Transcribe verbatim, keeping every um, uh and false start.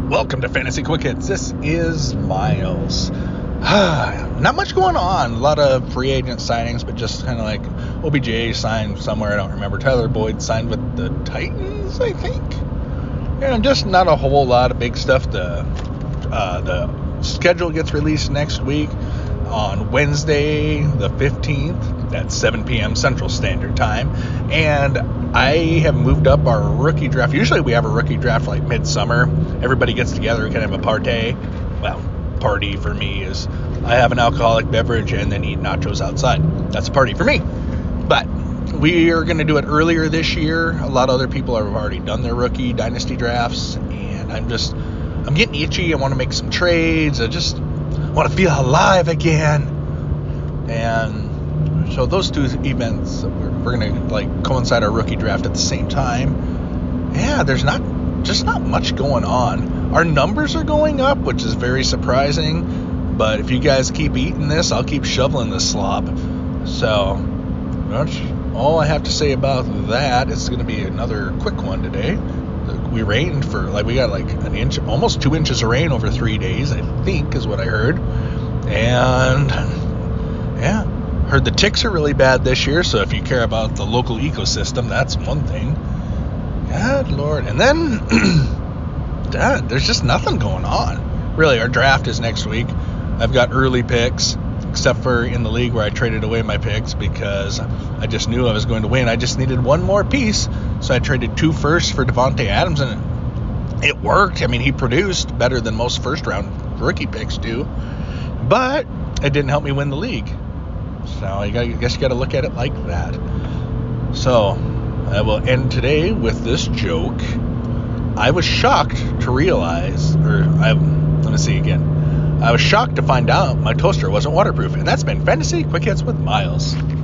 Welcome to Fantasy Quick Hits. This is Miles. Not much going on. A lot of free agent signings, but just kind of like O B J signed somewhere. I don't remember. Tyler Boyd signed with the Titans, I think. And just not a whole lot of big stuff. The uh, the schedule gets released next week on Wednesday the fifteenth at seven p.m. Central Standard Time. And I have moved up our rookie draft. Usually we have a rookie draft like midsummer. Everybody gets together, kind of a party. Well, party for me is I have an alcoholic beverage and then eat nachos outside. That's a party for me. But we are going to do it earlier this year. A lot of other people have already done their rookie dynasty drafts. And I'm just, I'm getting itchy. I want to make some trades. I just want to feel alive again. And so those two events, we're, we're going to like coincide our rookie draft at the same time. Yeah, there's not just not much going on. Our numbers are going up, which is very surprising. But if you guys keep eating this, I'll keep shoveling this slop. So that's all I have to say about that. It's going to be another quick one today. We rained for like we got like an inch, almost two inches of rain over three days, I think, is what I heard. And yeah. Heard the ticks are really bad this year, so if you care about the local ecosystem, that's one thing. God Lord. And then God, there's just nothing going on. Really, our draft is next week. I've got early picks, except for in the league where I traded away my picks because I just knew I was going to win. I just needed one more piece, so I traded two firsts for Devontae Adams, and it worked. I mean, he produced better than most first-round rookie picks do, but it didn't help me win the league. So I guess you got to look at it like that. So I will end today with this joke. I was shocked to realize, or I, let me see again. I was shocked to find out my toaster wasn't waterproof. And that's been Fantasy Quick Hits with Miles.